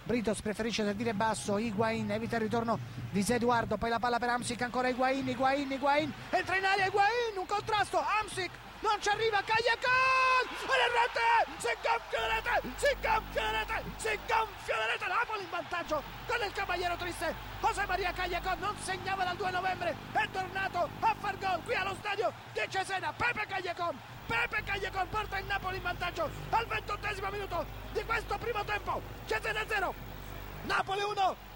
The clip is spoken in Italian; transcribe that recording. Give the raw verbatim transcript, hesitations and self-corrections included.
Britos preferisce servire basso, Higuain evita il ritorno di Edoardo, poi la palla per Hamsik, ancora Higuain, Higuain, Higuain, entra in area Higuain, un contrasto, Hamsik, non ci arriva, Callecon, alla rete, si gonfia la rete, si gonfia la rete, si gonfia la rete, Napoli in vantaggio con il Cavaliero Triste. José María Callecon non segnava dal due novembre, è tornato a far gol qui allo stadio di Cesena. Pepe Callecon, Pepe Callecon porta il Napoli in vantaggio al ventottesimo minuto di questo primo tempo. Cesena zero, Napoli uno.